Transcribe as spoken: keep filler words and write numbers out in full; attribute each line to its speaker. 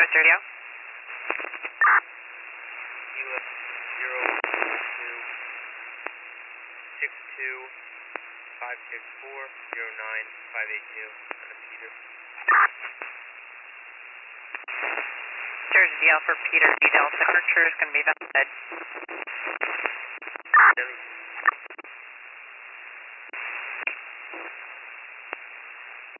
Speaker 1: Roger, yeah.
Speaker 2: U S zero two six two five six four zero nine five eight two. Uh, Peter.
Speaker 1: Jersey Alpha Peter, D Delta, Archer is going to be valid.
Speaker 2: Seven.